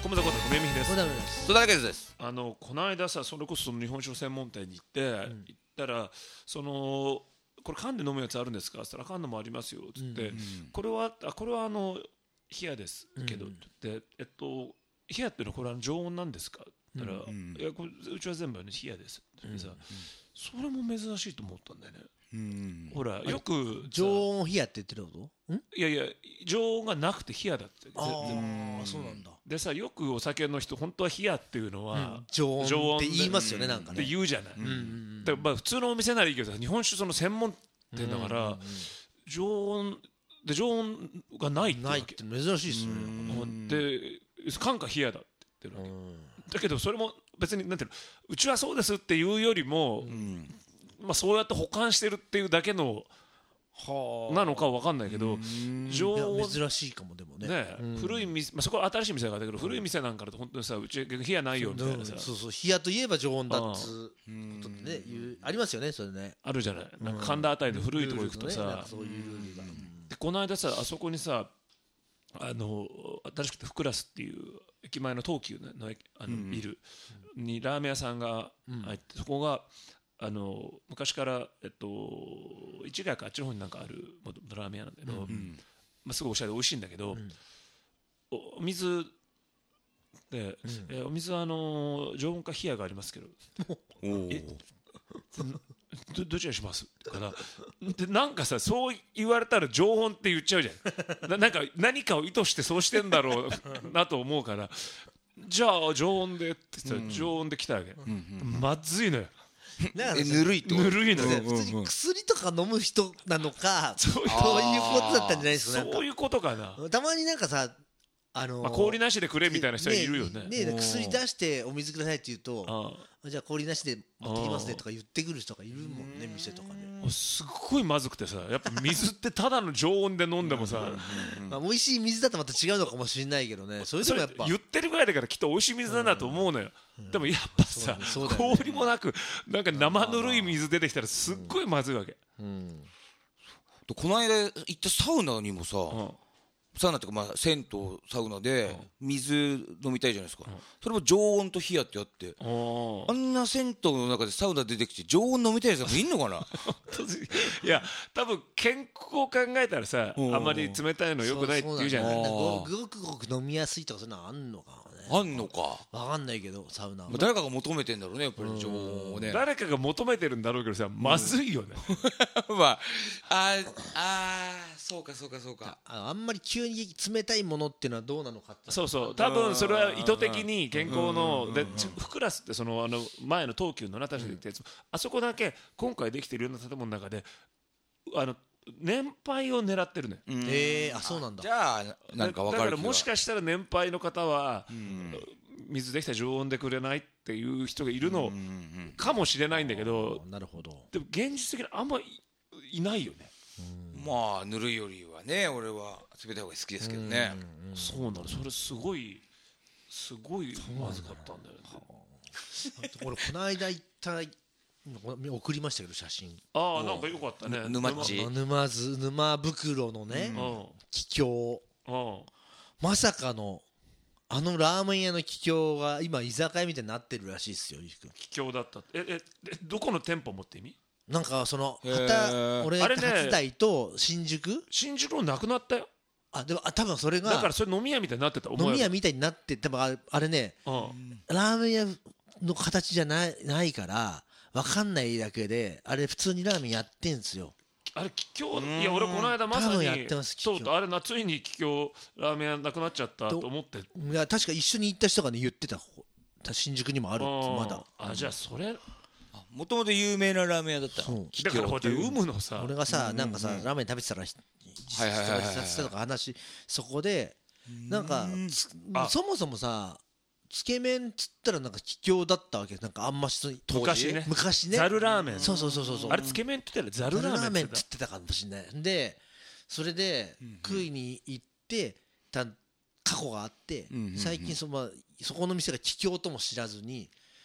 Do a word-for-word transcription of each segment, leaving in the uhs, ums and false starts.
米田コータ米美です。 戸田だけです。 あのこの間さ、それこそその日本酒専門店に行って、うん、行ったらそのこれ缶で飲むやつあるんですかって言ったら缶のもありますよって言って、うんうん、これはあこれはあの冷やですけどって言って、えっと冷やっていうのはこれは常温なんですかって言ったら、うんうん、いやこれうちは全部ね冷やですって言ってさ、うんうん、それも珍しいと思ったんだよね。うん、ほらよく常温冷やって言ってること？んいやいや常温がなくて冷やだって。 ああそうなんだ。 でさ、よくお酒の人本当は冷やっていうのは、うん、 常温って言いますよね、なんかねって言うじゃない、うんうんうん、だからまあ普通のお店ならいいけど日本酒その専門店だから、うんうんうん、常温で常温がないってないって珍しいですよね。 で缶か冷やだって言ってるわけだけど、それも別になんていうの、うちはそうですっていうよりも、うんまあ、そうやって保管してるっていうだけのなのかは分かんないけど、 常温珍しいかもでもね。 ね古い店、まあ、そこは新しい店があったけど、古い店なんかだと本当にさ、うち冷やないよみたいなさ、 そうそう冷やといえば常温だっつうことってねいうありますよね、それね。 あるじゃない。なんか神田あたりで古いとこ行くとさ、そういうルールが。でこの間さ、あそこにさ、あの新しくて福ラスっていう駅前の東急のあのビルにラーメン屋さんが入って、そこがあの昔から、えっと、市ヶ谷かあっちの方になんかあるラーメン屋なんだけど、うんまあ、すごいおしゃれで美味しいんだけど、うん、お水で、うんえー、お水はあの常温か冷やがありますけどえど, どちらにしますからでなんかさ、そう言われたら常温って言っちゃうじゃんな, なんか何かを意図してそうしてんだろうなと思うから、じゃあ常温でって言ったら常温で来たわけ、うんうん、まずいのよ。 えぬるいとぬるいのよ。 普通に薬とか飲む人なのか、そういうことだったんじゃないですか。 そういうことかな。 たまになんかさ、あのーまあ、氷なしでくれみたいな人いるよね。 ねね薬出してお水くださいって言うと、じゃあ氷なしで持ってきますねとか言ってくる人がいるもんね、店とかね。 すっごいまずくてさ、やっぱ水ってただの常温で飲んでもさまあ美味しい水だとまた違うのかもしれないけどね。それでもやっぱ言ってるぐらいだからきっと美味しい水だなと思うのよ、うん、でもやっぱさ、ねね、氷もなくなんか生ぬるい水出てきたらすっごいまずいわけ、うんうん、 この間行ったサウナにもさ、うんサウナっていうかまあ銭湯サウナで水飲みたいじゃないですか、うん、それも常温と冷やってあって、あんな銭湯の中でサウナ出てきて常温飲みたいやつもいんのかないや多分健康を考えたらさ、あんまり冷たいの良くないって言うじゃない。 ごくごく飲みやすいとかそういうのあんのかね。 あんのか分かんないけどサウナ、まあ、 誰かが求めてんだろうねやっぱり常温をね。 誰かが求めてるんだろうけどさ、まずいよねまあああそうかそうかそうか。 あ, あんまり急に冷たいものっていうのはどうなのかって。 そうそう多分それは意図的に健康ので福ラスってそのあの前の東急のな確かに言ったやつ、あそこだけ今回できているような建物の中であの年配を狙ってるね。 えー、あそうなんだ。 じゃあなんか分かる気が。だからもしかしたら年配の方は水できたら常温でくれないっていう人がいるのかもしれないんだけど、 なるほど。 でも現実的にあんまり い, いないよね。 まあぬるいよりはね俺は冷たい方が好きですけどね。 うそうなの。それすごいすごいまずかったんだよね。 これこの間行った送りましたけど写真。 ああなんかよかったね。 沼っち沼津沼袋のね桔梗、まさかのあのラーメン屋の桔梗が今居酒屋みたいになってるらしいですよ。 桔梗だった。ええどこの店舗持って意味？ なんかその旗俺初台と新宿新宿のなくなったよ。 あでもあ多分それがだからそれ飲み屋みたいになってた。 飲み屋みたいになって多分あれ、あれね、うん、ラーメン屋の形じゃないないから分かんないだけであれ普通にラーメンやってんすよ。 あれ桔梗いや俺この間まさにそうとあれついに桔梗ラーメン屋なくなっちゃったと思って。 いや確か一緒に行った人がね言ってた。新宿にもあるってまだ。 あじゃあそれもともと有名なラーメン屋だった。 だからこうやって有無のさ俺がさなんかさラーメン食べてたらとか話そこでなんかそもそもさつけ麺っつったらなんか桔梗だったわけ。なんかあんまし昔ね昔ねざるラーメン。 そうそうそうそうあれつけ麺って言ったらざるラーメンって言ってたかもしれない。でそれで食いに行ってた過去があって最近そのそこの店が桔梗とも知らずに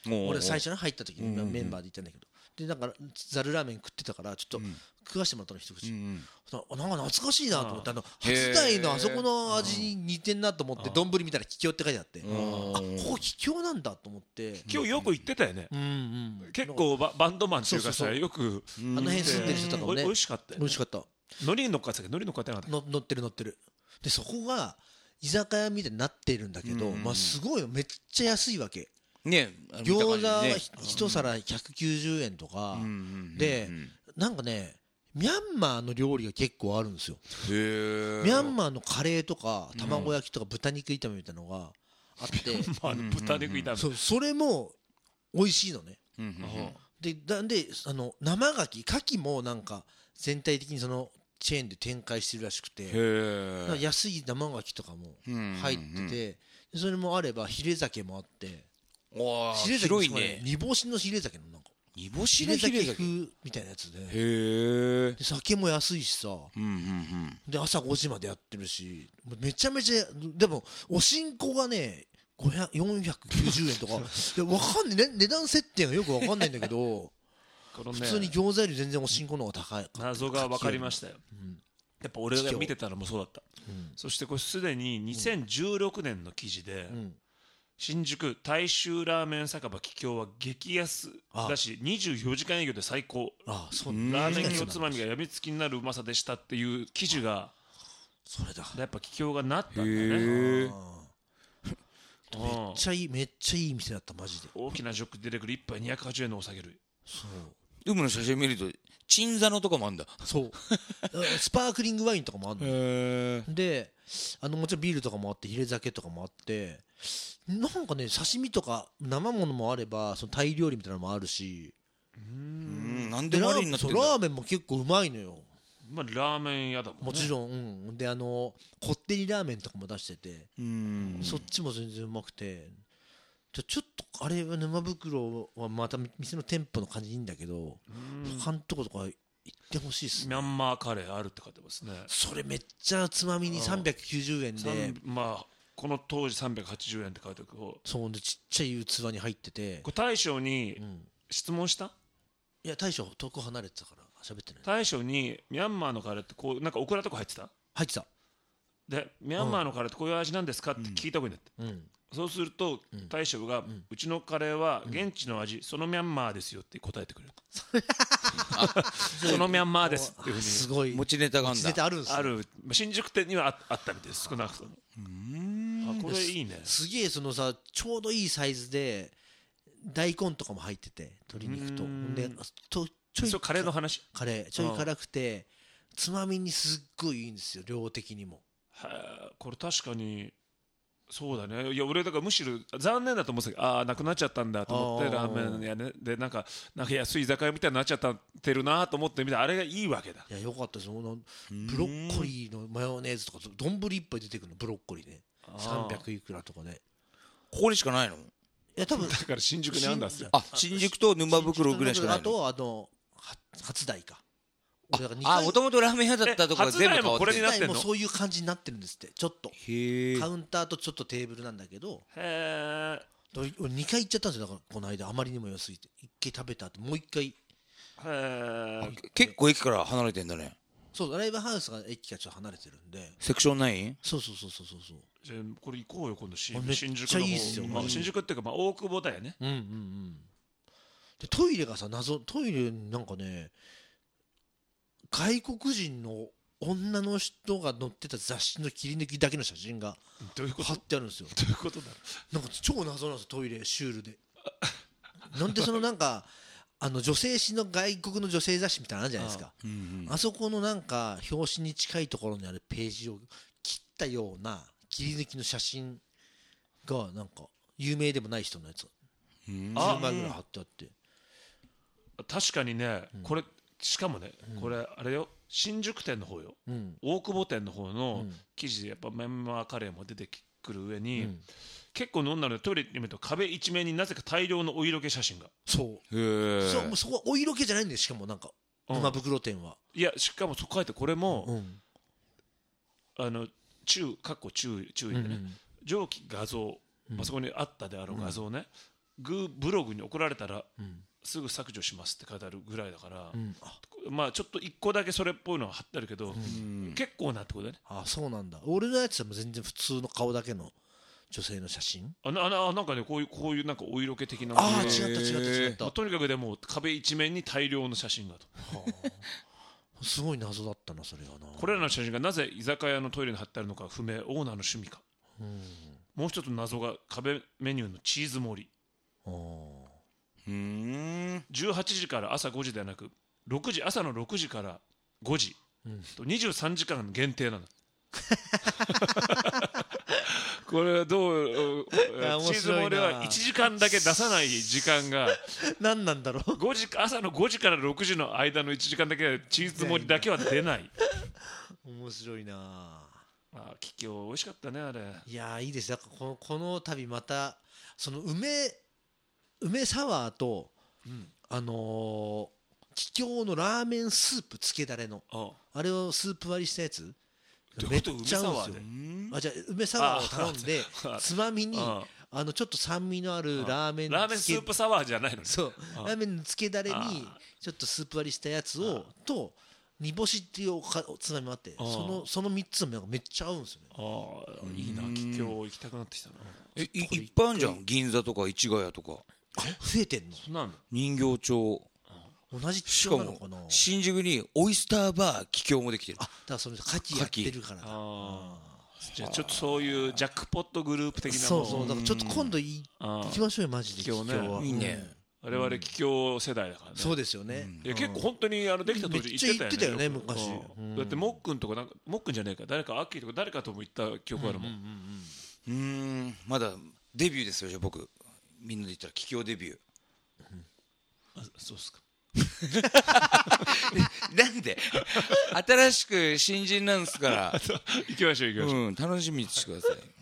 俺最初に入った時にメンバーで行ったんだけど、でなんかざるラーメン食ってたからちょっと食わしてもらったの一口、なんか懐かしいなと思って、あの初代のあそこの味に似てんなと思って丼見たら桔梗って書いてあって、あここ桔梗なんだと思って。 今日よく行ってたよね、結構バンドマンっていうかさ、よくあの辺住んでる人とかもね美味しかったよ、 美味しかった。 海苔に乗っかってたっけ、海苔乗っかってなかった、 乗ってる乗ってる。でそこが居酒屋みたいになってるんだけど、まあすごいめっちゃ安いわけね。餃子は一皿ひゃくきゅうじゅうえんとかで、なんかねミャンマーの料理が結構あるんですよ。ミャンマーのカレーとか卵焼きとか豚肉炒めみたいなのがあって、ミャンマーの豚肉炒め、 そうそれも美味しいのね。でなんであの生牡蠣牡蠣もなんか全体的にそのチェーンで展開してるらしくて、安い生牡蠣とかも入ってて、それもあればヒレ酒もあって、 ヒレ酒ね、 煮干しのヒレ酒のなんか煮干しのヒレ酒風みたいなやつで、で酒も安いしさ、で朝ごじまでやってるし、めちゃめちゃ。でもおしんこがねよんひゃくきゅうじゅうえんとかで分かんない、ね、値段設定がよく分かんないんだけどこの、ね、普通に餃子より全然おしんこの方が高い。 謎が分かりましたよ、うん、やっぱ俺が見てたのもそうだった、うん、そしてこれすでににせんじゅうろくねんの記事で、うん、新宿大衆ラーメン酒場桔梗は激安だしにじゅうよじかん営業で最高、ああそうラーメンにおつまみがやみつきになるうまさでしたっていう記事が、 それだやっぱ桔梗がなったんだね。 めっちゃいいめっちゃいい店だったマジで。 大きなジョック出てくるいっぱいにひゃくはちじゅうえんのお酒類。 そう。海の写真見ると鎮座のとかもあんだ。 そうスパークリングワインとかもあるので、あのもちろんビールとかもあってヒレ酒とかもあって、なんかね刺身とか生ものもあればそのタイ料理みたいなのもあるし、 うーんなんでもありになってんだ。 ラーメンも結構うまいのよ。 まあ、ラーメン屋だもんね。 もちろん、うん、であのこってりラーメンとかも出してて、うんそっちも全然うまくて、ちょ、ちょっとあれは沼袋はまた店の店舗の感じいいんだけど、他のとことか行ってほしいっすね。 ミャンマーカレーあるって書いてますね。 それめっちゃつまみにさんびゃくきゅうじゅうえんで、 まあこの当時さんびゃくはちじゅうえんって書いてあるけど、 そうでちっちゃい器に入ってて、 これ大将に質問した？ いや大将遠く離れてたから喋ってない。 大将にミャンマーのカレーってこうなんかオクラとか入ってた？ 入ってた。 でミャンマーのカレーってこういう味なんですかって聞いた方がいいんだって、うん、そうすると大将が、うん、うちのカレーは現地の味、そのミャンマーですよって答えてくれるそのミャンマーですっていうふうにすごい持ちネタがあるんだ。持ちネタあるんですよ。 ある新宿店には あ, あったみたいです。少なくとも。うーんあこれいいね。 すげえそのさちょうどいいサイズで大根とかも入ってて鶏肉とでとちょいカレーの話カレーちょい辛くてつまみにすっごいいいんですよ量的にも。 はあこれ確かにそうだね。いや俺だからむしろ残念だと思ってたけど、ああなくなっちゃったんだと思ってラーメン屋ねでなんかなんか安い居酒屋みたいになっちゃってるなと思ってみてあれがいいわけだ。 いやよかったです。ブロッコリーのマヨネーズとか丼一杯出てくるのブロッコリーねさんびゃくいくらとかでここにしかないの？いや多分だから新宿にあるんだっすよ。 あ新宿と沼袋ぐらいしかないの。 あとあの初台か。 あもともとラーメン屋だったとこが全部変わってる。 初台もこれになってんの？ もそういう感じになってるんですってちょっとカウンターとちょっとテーブルなんだけど。へえ。俺にかい行っちゃったんですよだからこの間あまりにも安いっていっかい食べた後もういっかい。へえ。結構駅から離れてんだね。 そうライブハウスが駅からちょっと離れてるんで。 セクションナイン？ そうそうそうそうそう。 じゃあこれ行こうよ今度新宿の方。 めっちゃいいっすよ。 まあ、新宿っていうかまあ大久保だよね。 うんうんうん。でトイレがさ謎トイレなんかね外国人の女の人が載ってた雑誌の切り抜きだけの写真が貼ってあるんですよ。 どういうことだろう。なんか超謎なんですよトイレシュールで。なんでそのなんかあの女性誌の外国の女性雑誌みたいなのあるじゃないですか。あ、うんうん、あそこのなんか表紙に近いところにあるページを切ったような切り抜きの写真がなんか有名でもない人のやつがじゅうまいぐらい貼ってあって。 確かにね、うん、これしかもね、うん、これあれよ新宿店の方よ、うん、大久保店の方の記事でやっぱメンマカレーも出てくる上に、うん、結構飲んだのでトイレ見ると壁一面になぜか大量のお色気写真が。 そうへえ。そうそこはお色気じゃないんです。しかもなんか沼袋店は、 いやしかもそこ書いてこれも、うん、あの注かっこ注意注意でね、うん、上記画像、まあ、そこにあったであろう画像ね、 グーブログに怒られたらすぐ削除しますって書いてあるぐらいだから、まあちょっと一個だけそれっぽいのは貼ってあるけど、結構なってことだね。 あ、そうなんだ。俺のやつはもう全然普通の顔だけの女性の写真。 あなあなんかね、こういうこういうなんかお色気的なもの。ああ、違った違った違った、 まあ、とにかくでも壁一面に大量の写真がと、はあ、すごい謎だったなそれはな。 これらの写真がなぜ居酒屋のトイレに貼ってあるのか不明。オーナーの趣味か。うん、もう一つの謎が壁メニューのチーズ盛り。あうーんじゅうはちじから朝ごじではなくろくじ、朝のろくじからごじ、うん、とにじゅうさんじかん限定なんだこれはどうチーズ盛りはいちじかんだけ出さない時間が何なんだろうごじ朝のごじからろくじの間のいちじかんだけチーズ盛りだけは出ない面白いなあ。桔梗美味しかったねあれ。 いやいいですね。この、この度またその梅梅サワーと、うん、あのー、桔梗のラーメンスープつけだれの あ, あれをスープ割りしたやつめっちゃ合うんですよ。あ、じゃあ梅サワーを頼んでつまみにああのちょっと酸味のあるラーメンラーメンスープサワーじゃないのね。 そうラーメンのつけだれにちょっとスープ割りしたやつをと煮干しっていうおかおつまみもあってそのそのみっつのめっちゃ合うんですよね。 ああいいな。桔梗行きたくなってきたな。 えいいっぱいあるじゃん。銀座とか市ヶ谷とか増えてんの。 そんなの人形町同じ地方なのかな。 新宿にオイスターバー桔梗もできてる。 あ、だからそれ牡蠣やってるからだ。あじゃあちょっとそういうジャックポットグループ的なもの。そうそうだからちょっと今度い行きましょうよマジで桔梗は。 いいね。 我々桔梗世代だからね。 そうですよね。 いや結構本当にあのできた当時行ってたよね昔。 だってもっくんとかなんかもっくんじゃねえか誰かアッキーとか誰かとも行った記憶あるもん。 うん、まだデビューですよ。じゃあ僕みんなで言ったら桔梗デビュー。 あ、そうっすか。 なんで新しく新人なんですから行きましょう行きましょう、 うん、楽しみにしてください。